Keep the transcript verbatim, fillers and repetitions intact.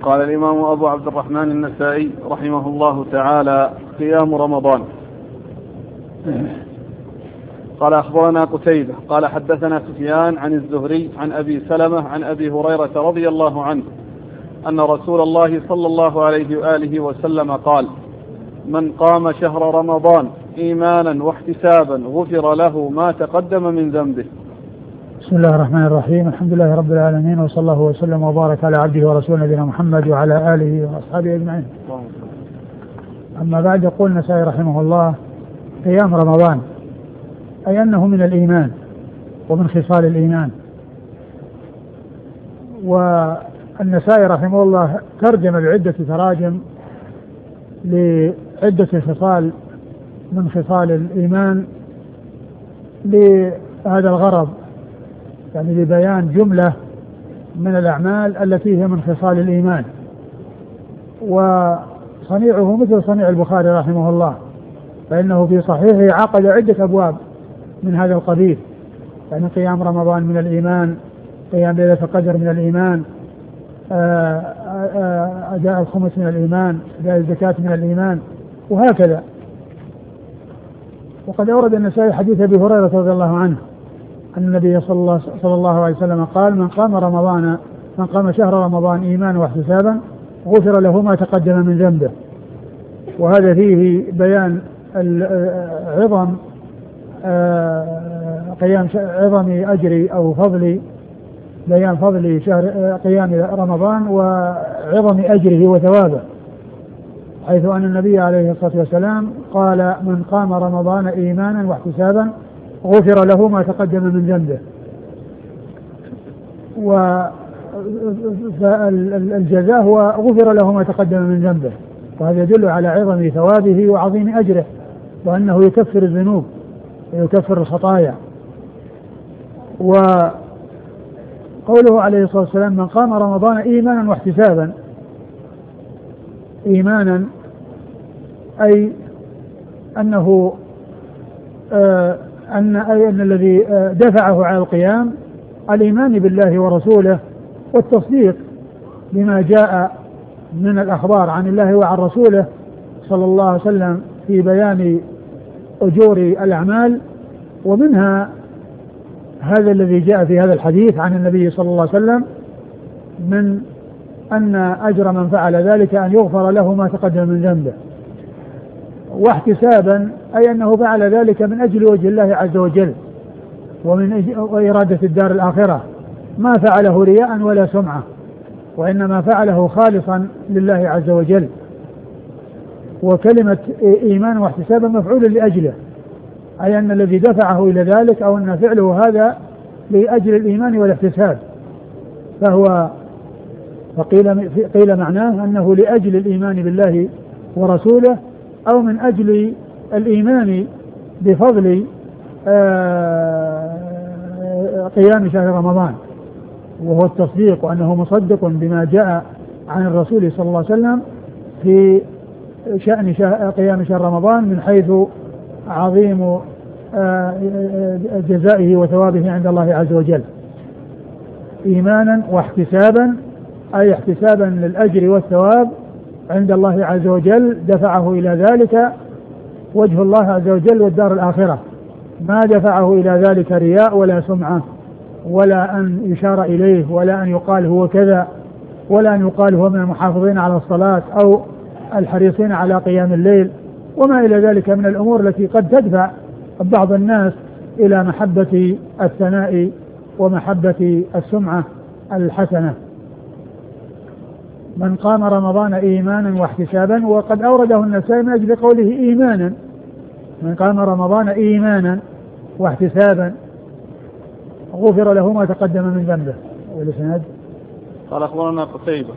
قال الإمام أبو عبد الرحمن النسائي رحمه الله تعالى: قيام رمضان. قال أخبرنا قتيبة قال حدثنا سفيان عن الزهري عن أبي سلمة عن أبي هريرة رضي الله عنه أن رسول الله صلى الله عليه وآله وسلم قال: من قام شهر رمضان إيمانا واحتسابا غفر له ما تقدم من ذنبه. بسم الله الرحمن الرحيم. الحمد لله رب العالمين، وصلى الله وسلم وبارك على عبده ورسوله نبينا محمد وعلى آله وأصحابه أجمعين. أما بعد، يقول النسائي رحمه الله: قيام رمضان، أي أنه من الإيمان ومن خصال الإيمان. والنسائي رحمه الله ترجم بعدة تراجم لعدة خصال من خصال الإيمان لهذا الغرض، يعني لبيان جملة من الأعمال التي هي من خصال الإيمان. وصنيعه مثل صنيع البخاري رحمه الله، فإنه في صحيحه عقد عدة أبواب من هذا القبيل، يعني قيام رمضان من الإيمان، قيام ليلة القدر من الإيمان، أداء الخمس من الإيمان، أداء الزكاة من الإيمان، وهكذا. وقد أورد النسائي حديث أبي هريرة رضي الله عنه أن النبي صلى الله, صلى الله عليه وسلم قال: من قام رمضان من قام شهر رمضان إيمانا واحتسابا غفر له ما تقدم من ذنبه. وهذا فيه بيان عظم قيام عظم أجر أو فضل بيان فضل شهر قيام رمضان وعظم أجره وثوابه، حيث أن النبي عليه الصلاة والسلام قال: من قام رمضان إيمانا واحتسابا غفر له ما تقدم من ذنبه. والجزاء هو غفر له ما تقدم من ذنبه، وهذا يدل على عظم ثوابه وعظيم أجره، وأنه يكفر الذنوب ويكفر الخطايا. وقوله عليه الصلاة والسلام: من قام رمضان إيمانا واحتسابا، إيمانا أي أنه آه أن أي أن الذي آه دفعه على القيام الإيمان بالله ورسوله والتصديق بما جاء من الأخبار عن الله وعن رسوله صلى الله عليه وسلم في بيان أجور الأعمال. ومنها هذا الذي جاء في هذا الحديث عن النبي صلى الله عليه وسلم من أن أجر من فعل ذلك أن يغفر له ما تقدم من ذنبه. واحتسابا أي أنه فعل ذلك من أجل وجه الله عز وجل ومن إرادة الدار الآخرة، ما فعله رياء ولا سمعة، وإنما فعله خالصا لله عز وجل. وكلمة إيمان واحتسابا مفعول لأجله، أي أن الذي دفعه إلى ذلك أو أن فعله هذا لأجل الإيمان والاحتساب، فهو فقيل قيل معناه أنه لأجل الإيمان بالله ورسوله، أو من أجل الإيمان بفضل قيام شهر رمضان، وهو التصديق، وأنه مصدق بما جاء عن الرسول صلى الله عليه وسلم في شأن قيام شهر رمضان من حيث عظيم جزائه وثوابه عند الله عز وجل. إيمانا واحتسابا أي احتسابا للأجر والثواب عند الله عز وجل، دفعه إلى ذلك وجه الله عز وجل والدار الآخرة، ما دفعه إلى ذلك رياء ولا سمعة، ولا أن يشار إليه، ولا أن يقال هو كذا، ولا أن يقال هو من المحافظين على الصلاة أو الحريصين على قيام الليل، وما إلى ذلك من الأمور التي قد تدفع بعض الناس إلى محبة الثناء ومحبة السمعة الحسنة. من قام رمضان إيمانا واحتسابا، وقد أورده النسائي من أجل قوله إيمانا، من قام رمضان إيمانا واحتسابا غفر له ما تقدم من ذنبه. والإسناد قال أخبرنا قتيبة